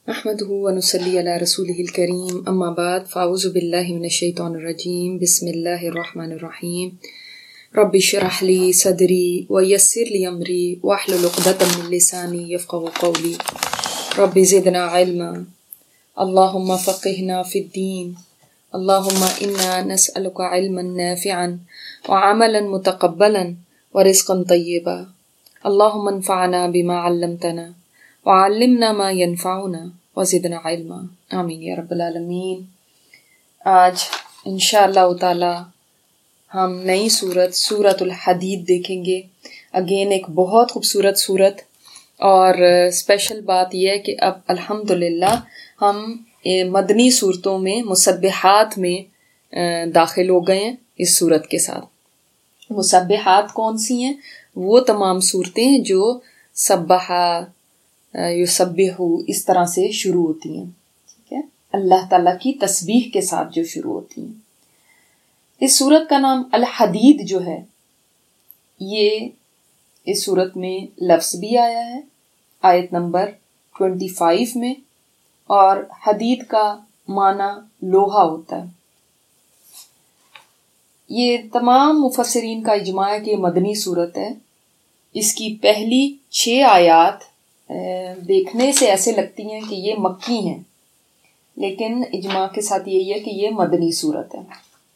نحمده ونصلي على رسوله الكريم أما بعد فأعوذ بالله من الشيطان الرجيم بسم الله الرحمن الرحيم رب اشرح لي صدري ويسر لي أمري واحلل عقدة من لساني يفقهوا قولي رب زدنا علما اللهم فقهنا في الدين اللهم إنا نسألك علما نافعا وعملا متقبلا ورزقا طيبا اللهم انفعنا بما علمتنا وعلمنا ما ينفعنا وزدنا علما آمین یا رب العالمین۔ آج انشاءاللہ تعالی ہم نئی سورۃ الحدید دیکھیں گے۔ اگین ایک بہت خوبصورت سورت، اور اسپیشل بات یہ ہے کہ اب الحمدللہ ہم مدنی صورتوں میں مسبحات میں داخل ہو گئے ہیں اس سورت کے ساتھ۔ مسبحات کون سی ہیں؟ وہ تمام صورتیں ہیں جو سبحا یسبح اس طرح سے شروع ہوتی ہیں، ٹھیک ہے، اللہ تعالیٰ کی تسبیح کے ساتھ جو شروع ہوتی ہیں۔ اس سورت کا نام الحدید جو ہے، یہ اس سورت میں لفظ بھی آیا ہے آیت نمبر 25 میں، اور حدید کا معنی لوہا ہوتا ہے۔ یہ تمام مفسرین کا اجماع ہے کہ یہ مدنی سورت ہے۔ اس کی پہلی 6 آیات دیکھنے سے ایسے لگتی ہیں کہ یہ مکی ہیں، لیکن اجماع کے ساتھ یہی ہے کہ یہ مدنی سورت ہے۔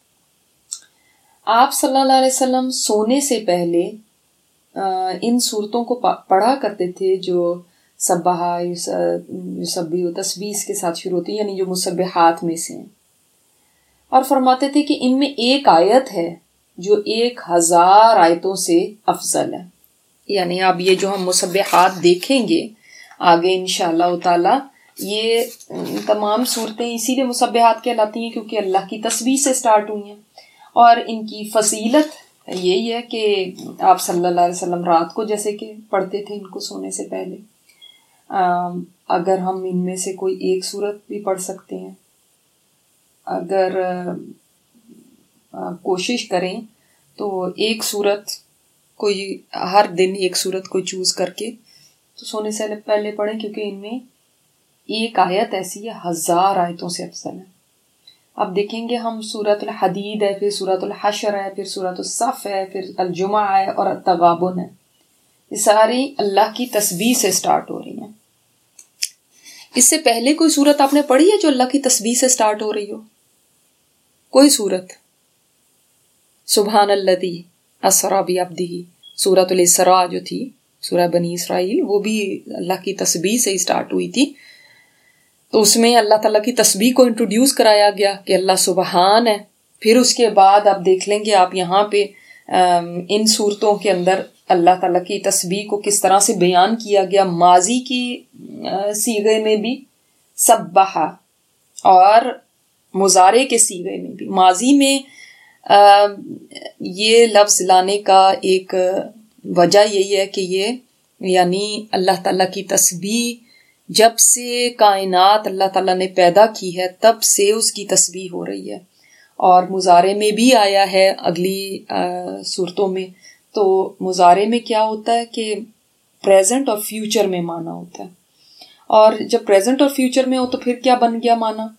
آپ صلی اللہ علیہ وسلم سونے سے پہلے ان صورتوں کو پڑھا کرتے تھے جو سبحا یسبح تسبیح کے ساتھ شروع ہوتی ہیں، یعنی جو مسبحات میں سے ہیں، اور فرماتے تھے کہ ان میں ایک آیت ہے جو 1000 آیتوں سے افضل ہے۔ یعنی اب یہ جو ہم مسبحات دیکھیں گے آگے انشاءاللہ تعالی، یہ تمام صورتیں اسی لیے مسبحات کہلاتی ہیں کیونکہ اللہ کی تسبیح سے سٹارٹ ہوئی ہیں، اور ان کی فضیلت یہی ہے کہ آپ صلی اللہ علیہ وسلم رات کو جیسے کہ پڑھتے تھے ان کو سونے سے پہلے۔ اگر ہم ان میں سے کوئی ایک صورت بھی پڑھ سکتے ہیں، اگر کوشش کریں تو ایک صورت کوئی ہر دن ایک صورت کو چوز کر کے تو سونے سے پہلے پڑھیں، کیونکہ ان میں ایک آیت ایسی ہے 1000 آیتوں سے افضل ہے۔ اب دیکھیں گے ہم سورۃ الحدید ہے، پھر سورۃ الحشر ہے، پھر سورۃ الصف ہے، پھر الجمعہ ہے اور التغابن ہے۔ یہ ساری اللہ کی تسبیح سے سٹارٹ ہو رہی ہیں۔ اس سے پہلے کوئی سورت آپ نے پڑھی ہے جو اللہ کی تسبیح سے سٹارٹ ہو رہی ہو؟ کوئی سورت؟ سبحان الذی اسری بعبدہ، سورۃ الاسراء جو تھی، سورہ بنی اسرائیل، وہ بھی اللہ کی تسبیح سے ہی سٹارٹ ہوئی تھی۔ تو اس میں اللہ تعالیٰ کی تسبیح کو انٹروڈیوس کرایا گیا کہ اللہ سبحان ہے۔ پھر اس کے بعد آپ دیکھ لیں گے آپ یہاں پہ ان صورتوں کے اندر اللہ تعالیٰ کی تسبیح کو کس طرح سے بیان کیا گیا، ماضی کی صیغے میں بھی سبحا اور مضارع کے صیغے میں بھی۔ ماضی میں یہ لفظ لانے کا ایک وجہ یہی ہے کہ یہ یعنی اللہ تعالیٰ کی تسبیح جب سے کائنات اللہ تعالیٰ نے پیدا کی ہے تب سے اس کی تسبیح ہو رہی ہے، اور مضارع میں بھی آیا ہے اگلی صورتوں میں۔ تو مضارع میں کیا ہوتا ہے کہ پریزنٹ اور فیوچر میں معنی ہوتا ہے، اور جب پریزنٹ اور فیوچر میں ہو تو پھر کیا بن گیا معنی؟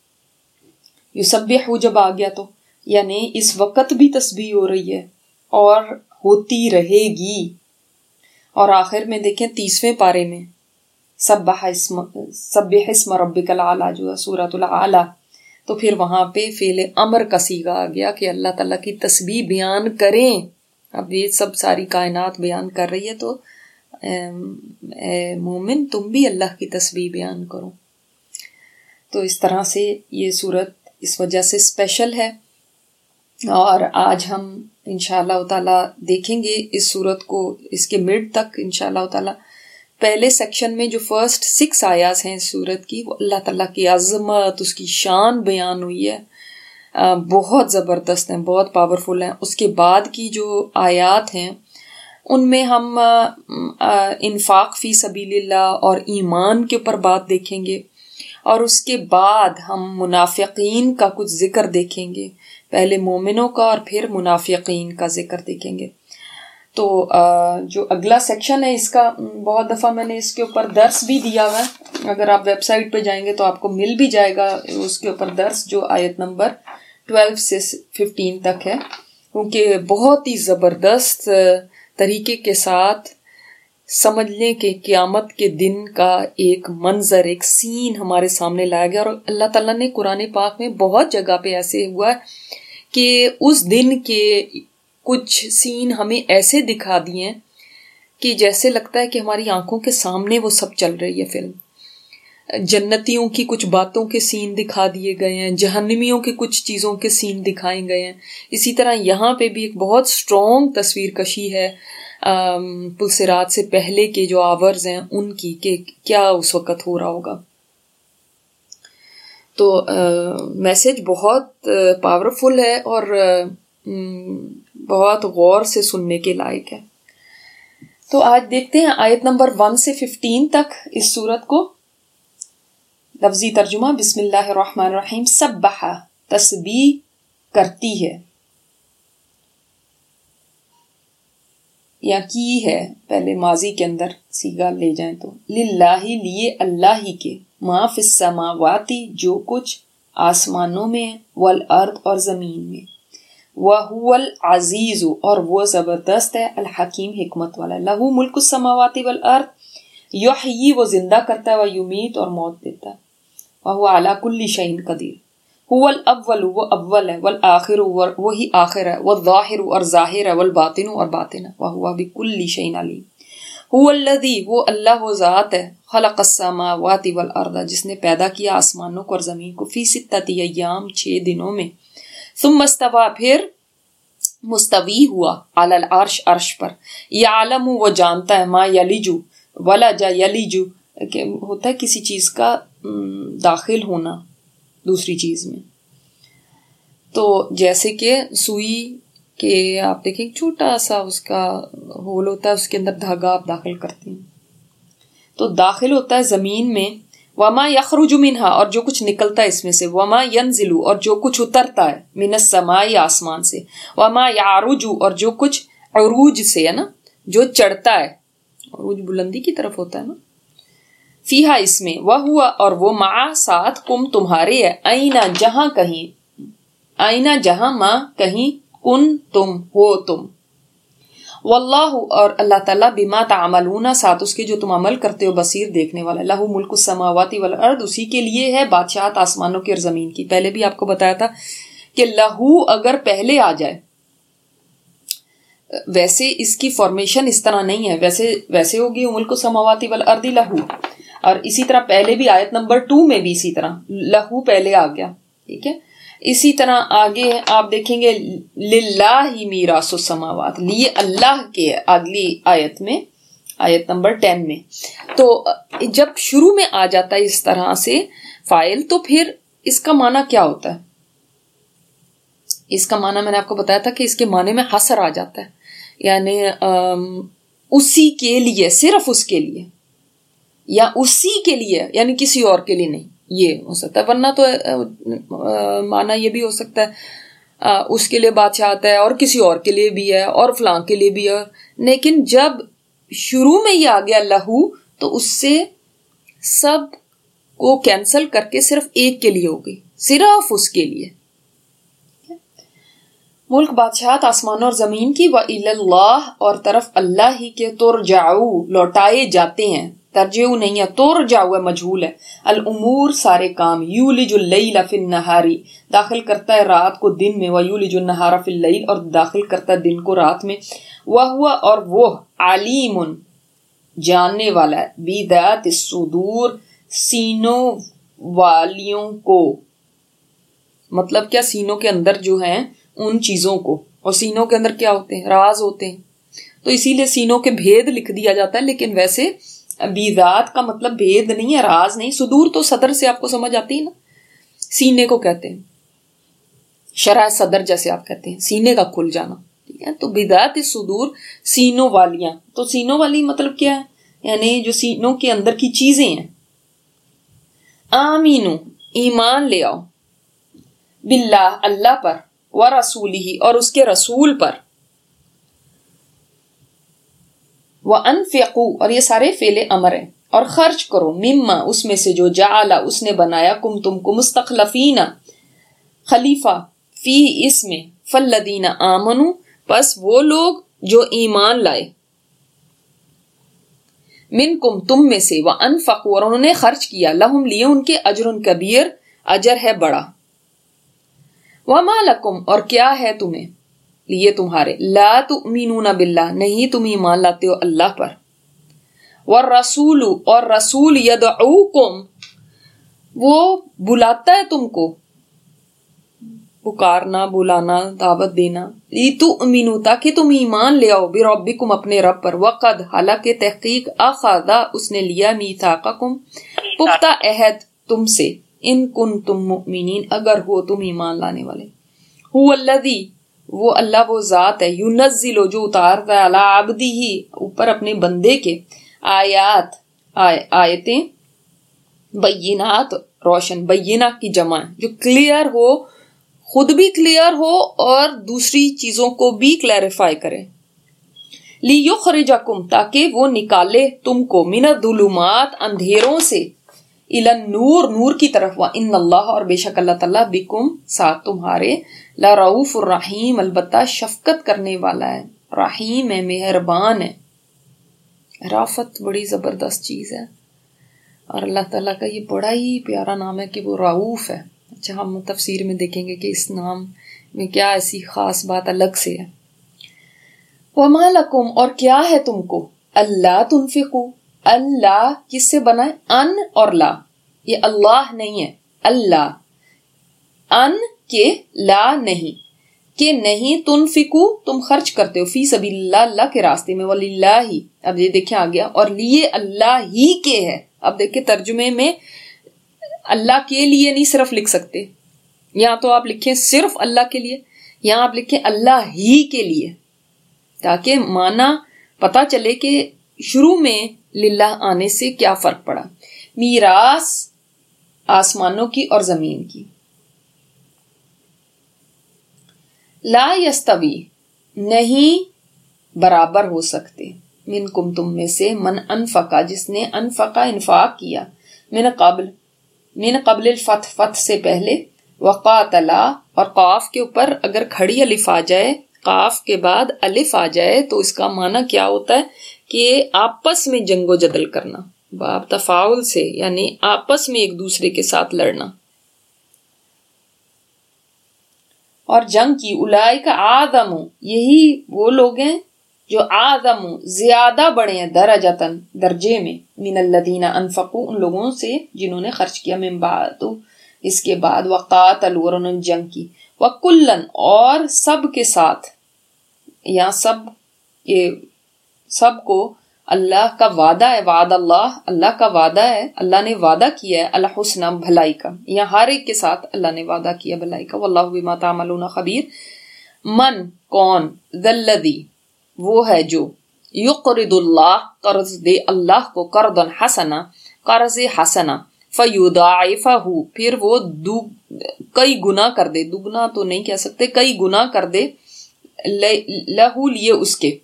یسبح جب آ گیا تو یعنی اس وقت بھی تسبیح ہو رہی ہے اور ہوتی رہے گی۔ اور آخر میں دیکھیں 30ویں پارے میں سبح اسم ربک الاعلی جو ہے سورۃ الاعلی، تو پھر وہاں پہ فعل امر کا صیغہ آ گیا کہ اللہ تعالیٰ کی تسبیح بیان کریں۔ اب یہ سب ساری کائنات بیان کر رہی ہے تو اے مومن تم بھی اللہ کی تسبیح بیان کرو۔ تو اس طرح سے یہ سورت اس وجہ سے اسپیشل ہے، اور آج ہم انشاءاللہ تعالیٰ دیکھیں گے اس سورت کو اس کے مڈ تک انشاءاللہ تعالیٰ۔ پہلے سیکشن میں جو فرسٹ 6 آیات ہیں اس سورت کی، وہ اللہ تعالیٰ کی عظمت، اس کی شان بیان ہوئی ہے، بہت زبردست ہیں، بہت پاورفل ہیں۔ اس کے بعد کی جو آیات ہیں ان میں ہم انفاق فی سبیل اللہ اور ایمان کے اوپر بات دیکھیں گے، اور اس کے بعد ہم منافقین کا کچھ ذکر دیکھیں گے، پہلے مومنوں کا اور پھر منافقین کا ذکر دیکھیں گے۔ تو جو اگلا سیکشن ہے اس کا بہت دفعہ میں نے اس کے اوپر درس بھی دیا ہوا ہے، اگر آپ ویب سائٹ پہ جائیں گے تو آپ کو مل بھی جائے گا اس کے اوپر درس، جو آیت نمبر 12 سے 15 تک ہے، کیونکہ بہت ہی زبردست طریقے کے ساتھ سمجھ لیں کہ قیامت کے دن کا ایک منظر، ایک سین ہمارے سامنے لایا گیا. اور اللہ تعالیٰ نے قرآن پاک میں بہت جگہ پہ ایسے ہوا ہے کہ اس دن کے کچھ سین ہمیں ایسے دکھا دیے کہ جیسے لگتا ہے کہ ہماری آنکھوں کے سامنے وہ سب چل رہی ہے فلم. جنتیوں کی کچھ باتوں کے سین دکھا دیے گئے ہیں، جہنمیوں کے کچھ چیزوں کے سین دکھائے گئے ہیں. اسی طرح یہاں پہ بھی ایک بہت سٹرونگ تصویر کشی ہے پلسرات سے پہلے کے جو آورز ہیں ان کی، کہ کیا اس وقت ہو رہا ہوگا. تو میسج بہت پاورفل ہے اور بہت غور سے سننے کے لائق ہے. تو آج دیکھتے ہیں آیت نمبر 1 سے 15 تک اس سورت کو. لفظی ترجمہ، بسم اللہ الرحمن الرحیم. سبح، تسبیح کرتی ہے یا کی ہے، پہلے ماضی کے اندر صیغہ لے جائیں تو للہ، لیے اللہ ہی کے، ما فی السماواتی، جو کچھ آسمانوں میں والارض اور زمین میں، وَهُوَ الْعَزِيزُ، اور وہ زبردست ہے، الحکیم، حکمت والا. لَهُ مُلْكُ السَّمَاوَاتِ وَالْأَرْضِ، یحیی، وہ زندہ کرتا ہے، وَیُمِیتُ، اور موت دیتا ہے، وَهُوَ عَلَى كُلِّ شَیْءٍ قدیر. هُوَ الْأَوَّلُ، وہ اول ہے، وَالْآخِرُ، وہی آخر ہے، وَالظَّاہِرُ، اور ظاہر ہے، وَالْبَاطِنُ، اور باطن ہے، وَهُوَ بِكُلِّ شَیْءٍ عَلِیمٌ. هُوَ الَّذِی، وہ اللہ، وہ ذات ہے، خَلَقَ السَّمَاوَاتِ وَالْأَرْضَ، جس نے پیدا کیا آسمانوں کو اور زمین کو، فِی سِتَّةِ ایام، 6 دنوں میں، ثُمَّ اسْتَوَىٰ، پھر مستوی ہوا، علی العرش، عرش پر، یعلم، وہ جانتا ہے، ما یلج، ولج، یلج، کہ ہوتا ہے کسی چیز کا داخل ہونا دوسری چیز میں. تو جیسے کہ سوئی کے آپ دیکھیں چھوٹا سا اس کا ہول ہوتا ہے، اس کے اندر دھاگا آپ داخل کرتے ہیں تو داخل ہوتا ہے زمین میں. وما یخرج منہا، اور جو کچھ نکلتا ہے اس میں سے، وما ینزل، اور جو کچھ اترتا ہے، من السماء، آسمان سے، وما یعرج، اور جو کچھ عروج سے ہے نا، جو چڑھتا ہے، عروج بلندی کی طرف ہوتا ہے نا، فیہا، اس میں، وہو، اور وہ، مع، ساتھ، کم، تمہارے ہے، اینا، جہاں کہیں، اینا، جہاں، ما، کہیں، کن، تم ہو تم، واللہ، اور اللہ تعالیٰ، بما تعملون، ساتھ اس کے جو تم عمل کرتے ہو، بصیر، دیکھنے والا. لہ ملک السماوات والارض، اسی کے لیے ہے بادشاہت آسمانوں کی اور زمین کی. پہلے بھی آپ کو بتایا تھا کہ لہو اگر پہلے آ جائے، ویسے اس کی فارمیشن اس طرح نہیں ہے، ویسے ہوگی ملک السماوات والارض لہو، اور اسی طرح پہلے بھی آیت نمبر 2 میں بھی اسی طرح لہو پہلے آ گیا، ٹھیک ہے. اسی طرح آگے آپ دیکھیں گے للہ میراث السماوات، لیے اللہ کے، اگلی آیت میں، آیت نمبر 10 میں. تو جب شروع میں آ جاتا ہے اس طرح سے فاعل، تو پھر اس کا معنی کیا ہوتا ہے؟ اس کا معنی میں نے آپ کو بتایا تھا کہ اس کے معنی میں حصر آ جاتا ہے، یعنی اسی کے لیے، صرف اس کے لیے، یا اسی کے لیے، یعنی کسی اور کے لیے نہیں، یہ ہو سکتا ہے. ورنہ تو معنی یہ بھی ہو سکتا ہے اس کے لیے بادشاہت ہے اور کسی اور کے لیے بھی ہے اور فلاں کے لیے بھی ہے. لیکن جب شروع میں یہ آ گیا لہو، تو اس سے سب کو کینسل کر کے صرف ایک کے لیے ہو گئی، صرف اس کے لیے. ملک، بادشاہت آسمان اور زمین کی، وَإِلَى اللَّهِ، اور طرف اللہ ہی کے، ترجعو، لوٹائے جاتے ہیں، ترجعو نہیں ہے، ترجعو ہے، مجہول ہے، الامور، سارے کام، یولج اللیل فی النہار، داخل کرتا ہے رات کو دن میں، ویولج النہار فی اللیل، اور داخل کرتا ہے دن کو رات میں، وہو، اور وہ، علیم، جاننے والا ہے، بذات الصدور، سینوں والیوں کو، مطلب کیا، سینوں کے اندر جو ہیں ان چیزوں کو، اور سینوں کے اندر کیا ہوتے ہیں، راز ہوتے ہیں، تو اسی لیے سینوں کے بھید لکھ دیا جاتا ہے. لیکن ویسے بیذات کا مطلب بھید نہیں ہے، راز نہیں. صدور تو صدر سے آپ کو سمجھ آتی ہے نا، سینے کو کہتے ہیں، شرح صدر جیسے آپ کہتے ہیں، سینے کا کھل جانا، ٹھیک ہے. تو بذات الصدور، سینوں والیاں، تو سینوں والی مطلب کیا ہے، یعنی جو سینوں کے اندر کی چیزیں ہیں. آمینو، ایمان لے آؤ، باللہ، اللہ پر، ورسولہ، اور اس کے رسول پر، وَأَنفِقُوا اور یہ سارے فعل امر ہیں، اور خرچ کرو، مما اس میں سے جو جعل اس نے بنایا کم تم کو مستخلفین خلیفہ فی اس میں، فالذین آمنوا پس وہ لوگ جو ایمان لائے، منکم تم میں سے، وانفقوا اور انہوں نے خرچ کیا، لہم لیے ان کے اجر کبیر اجر ہے بڑا، وما لکم اور کیا ہے تمہیں، لیے تمہارے، لا تؤمنون باللہ نہیں تم ایمان لاتے ہو اللہ پر، والرسول اور رسول یدعوکم وہ بلاتا ہے تم کو، پکارنا بلانا دعوت دینا، لتؤمنوا تاکہ تم ایمان لے آؤ، بربکم اپنے رب پر، وقد حالانکہ تحقیق اخذ اس نے لیا میثاقکم پختہ عہد تم سے، ان کنتم مؤمنین اگر ہو تم ایمان لانے والے، هو الذی وہ اللہ وہ ذات ہے، ینزل جو اتارتا ہے، علی عبدہ اوپر اپنے بندے کے، آیتیں بینات روشن، بینہ کی جمع جو کلیئر ہو، خود بھی کلیئر ہو اور دوسری چیزوں کو بھی کلیریفائی کرے، لیخرجکم تاکہ وہ نکالے تم کو، من الظلمات اندھیروں سے، الی النور نور کی طرف، وان اللہ اور بے شک اللہ تعالیٰ بکم ساتھ تمہارے، لرؤوف الرحیم البتہ شفقت کرنے والا ہے، رحیم ہے مہربان ہے۔ رافت بڑی زبردست چیز ہے، اور اللہ تعالیٰ کا یہ بڑا ہی پیارا نام ہے کہ وہ رؤوف ہے۔ اچھا ہم تفسیر میں دیکھیں گے کہ اس نام میں کیا ایسی خاص بات الگ سے ہے۔ وما لکم اور کیا ہے تم کو، اللہ تنفقوا، اللہ کس سے بنا ہے، ان اور لا، یہ اللہ نہیں ہے، اللہ، ان کے لا نہیں، کہ نہیں، تنفقوا تم خرچ کرتے ہو، فی سبیل اللہ اللہ کے راستے میں، وللہ اب یہ دیکھیں آ گیا، اور لیے اللہ ہی کے ہے۔ اب دیکھیں ترجمے میں اللہ کے لیے نہیں صرف لکھ سکتے، یہاں تو آپ لکھیں صرف اللہ کے لیے، یہاں آپ لکھیں اللہ ہی کے لیے، تاکہ معنی پتا چلے کہ شروع میں للہ آنے سے کیا فرق پڑا۔ میراث آسمانوں کی اور زمین کی، لا یستوی نہیں برابر ہو سکتے، منکم تم میں سے، من انفقا جس نے انفقا انفاق کیا، من قبل الفتح فتح سے پہلے، وقاتلا اور قاف کے اوپر اگر کھڑی الف آ جائے، قاف کے بعد الف آ جائے تو اس کا معنی کیا ہوتا ہے کہ آپس میں جنگ و جدل کرنا، باب تفاعل سے، یعنی آپس میں ایک دوسرے کے ساتھ لڑنا اور جنگ کی، اولئک اعظم یہی وہ لوگ ہیں جو اعظم زیادہ بڑے ہیں، درجتاً درجے میں، من الذین انفقوا ان لوگوں سے جنہوں نے خرچ کیا، من بعد اس کے بعد، وقاتلوا اور انہوں نے جنگ کی، وکلن اور سب کے ساتھ، یہاں سب کو اللہ کا وعدہ ہے، وعد اللہ کا وعدہ ہے، اللہ نے وعدہ کیا ہے، الحسنى بھلائی کا، یہاں ہر ایک کے ساتھ اللہ نے وعدہ کیا بھلائی کا، واللہ بما تعملون خبیر۔ من کون، ذا الذی وہ ہے جو، یقرض اللہ قرض دے اللہ کو، قرضا حسنا قرض حسنا، فیضاعفہ پھر وہ کئی گنا کر دے، دگنا تو نہیں کہہ سکتے، کئی گنا کر دے، لہو لیے اس کے،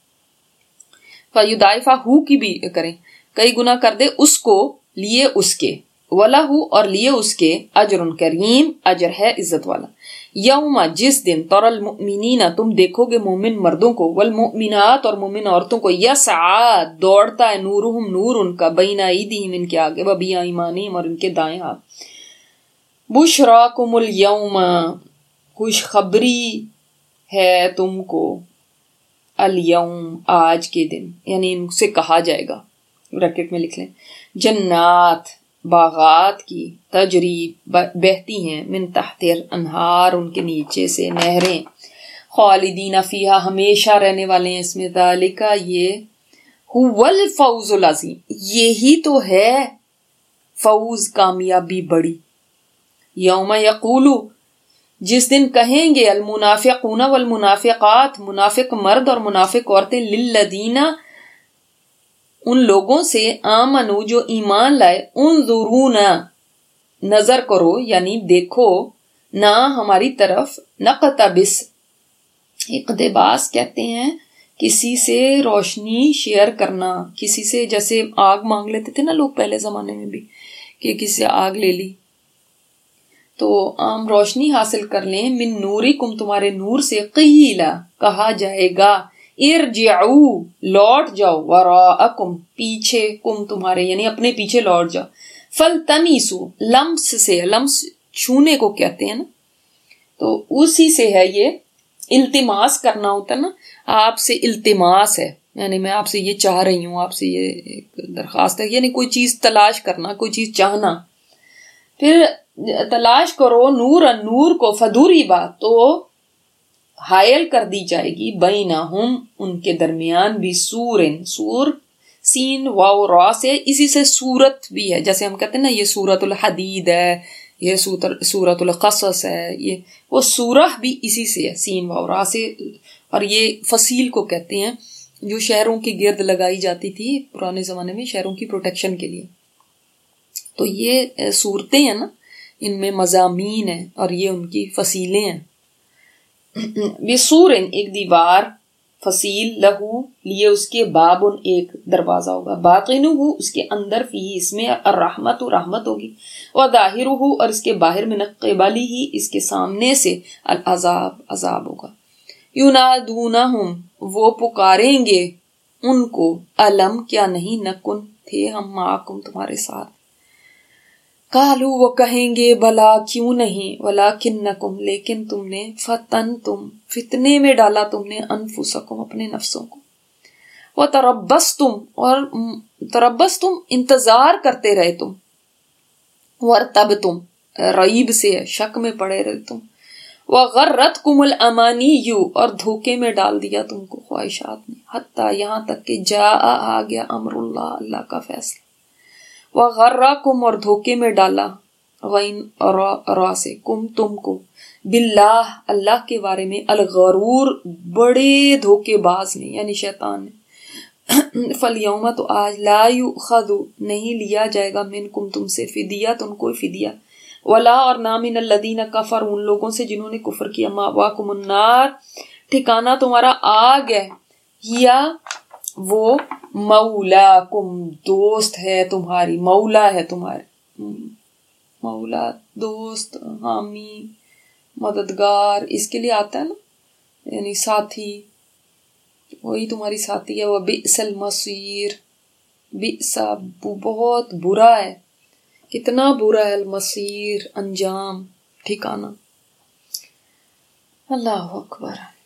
فیضاعفہ کی بھی کریں، کئی گنا کر دے اس کو لیے اس کے، وَلَهُ اور لیے اس کے، اجر کریم اجر ہے عزت والا، یوم جس دن، تر المؤمنین تم دیکھو گے مومن مردوں کو، والمؤمنات اور مومن عورتوں کو، یسعا دوڑتا ہے، نورہم نور ان کا، بین ایدیہم ان کے آگے، وبایمانہم اور ان کے دائیں ہاتھ، بشراکم الیوم خوشخبری ہے تم کو، الیوم آج کے دن، یعنی ان سے کہا جائے گا، بریکٹ میں لکھ لیں، جنات باغات کی، تجری بہتی ہیں، من تحت الانہار ان کے نیچے سے نہریں، خالدین فیہا ہمیشہ رہنے والے ہیں اس میں، ذالک یہ، هو الفوز العظیم یہی تو ہے فوز کامیابی بڑی، یوم یقولو جس دن کہیں گے، المنافقون والمنافقات منافق مرد اور منافق عورتیں، للذین ان لوگوں سے، آمنو جو ایمان لائے، انظرونا نظر کرو یعنی دیکھو نہ ہماری طرف، نقتبس اقتباس کہتے ہیں کسی سے روشنی شیئر کرنا، کسی سے جیسے آگ مانگ لیتے تھے نا لوگ پہلے زمانے میں بھی، کہ کسی سے آگ لے لی، تو ہم روشنی حاصل کر لیں، من نورکم تمہارے نور سے، قیلا کہا جائے گا، ارجعو لوٹ جاؤ، وراءکم پیچھے، کم تمہارے یعنی اپنے پیچھے لوٹ جاؤ، فلتمیسو لمس سے، لمس چھونے کو کہتے ہیں نا، تو اسی سے ہے یہ التماس کرنا ہوتا ہے نا، آپ سے التماس ہے، یعنی میں آپ سے یہ چاہ رہی ہوں، آپ سے یہ ایک درخواست ہے، یعنی کوئی چیز تلاش کرنا، کوئی چیز چاہنا، پھر تلاش کرو نور نور کو، فدوری بات تو حائل کر دی جائے گی، بینہم ان کے درمیان بھی، سور سین واو را سے، اسی سے سورت بھی ہے، جیسے ہم کہتے ہیں نا یہ سورۃ الحدید ہے، یہ سورۃ القصص ہے، یہ وہ سورہ بھی اسی سے ہے، سین واو را سے، اور یہ فصیل کو کہتے ہیں جو شہروں کے گرد لگائی جاتی تھی پرانے زمانے میں شہروں کی پروٹیکشن کے لیے، تو یہ صورتیں ہیں نا، ان میں مضامین ہیں اور یہ ان کی فصیلیں ہیں، بسورن ایک دیوار، فصیل لہو لیے اس کے، بابن ایک دروازہ ہوگا، باطنہ اس کے اندر، فی اس میں، الرحمت رحمت ہوگی، وظاہرہ اور اس کے باہر، من قبلہ اس کے سامنے سے، العذاب عذاب ہوگا، ینادونہم وہ پکاریں گے ان کو، الم کیا نہیں، نکن تھے ہم، معکم تمہارے ساتھ، قالو وہ کہیں گے، بلا کیوں نہیں، ولکنکم لیکن تم نے، فتنتم فتنے میں ڈالا تم نے، انفسکم اپنے نفسوں کو، وتربصتم اور تربصتم انتظار کرتے رہے تم، وارتبتم ریب سے شک میں پڑے رہے تم، وغرتکم الامانی اور دھوکے میں ڈال دیا تم کو خواہشات نے، حتی یہاں تک کہ جاء آ گیا امر اللہ اللہ کا فیصلہ، وغرکم اور دھوکے میں ڈالا، غین را سے، کم تم کو، باللہ اللہ کے بارے میں، الغرور بڑے دھوکے باز نے یعنی شیطان نے، فالیوم تو آج، لا یؤخذ نہیں لیا جائے گا، منکم تم سے، فدیۃ کوئی فدیہ، ولا اور نہ، من الذین کفروا ان لوگوں سے جنہوں نے کفر کیا، مأواکم النار ٹھکانہ تمہارا آگ ہے، یا وہ مولاکم دوست ہے تمہاری، مولا ہے تمہاری، مولا دوست، حامی، مددگار، اس کے لیے آتا ہے نا، یعنی ساتھی، وہی تمہاری ساتھی ہے، وہ بئس المصیر، بئس بہت برا ہے، کتنا برا ہے، المصیر انجام ٹھکانہ، اللہ اکبر۔